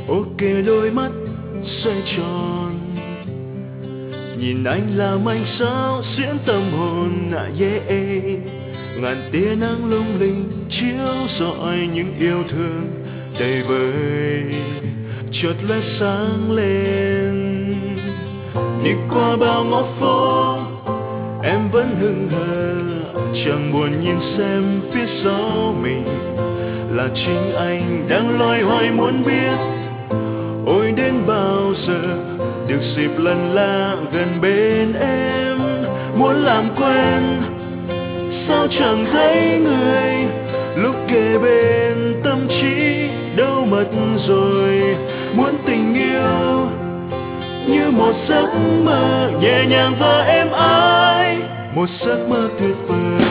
ok đôi mắt xoay tròn, nhìn anh làm anh sao xuyến tâm hồn yeah. Ngàn tia nắng lung linh chiếu rọi những yêu thương đầy vơi, chợt lóe sáng lên. Đi qua bao ngõ phố em vẫn hững hờ, chẳng buồn nhìn xem phía sau mình là chính anh đang loay hoay muốn biết ôi đến bao giờ được dịp lần la gần bên em. Muốn làm quen sao chẳng thấy người, lúc kề bên tâm trí đâu mất rồi. Muốn tình yêu như một giấc mơ nhẹ nhàng và êm ái, một giấc mơ tuyệt vời.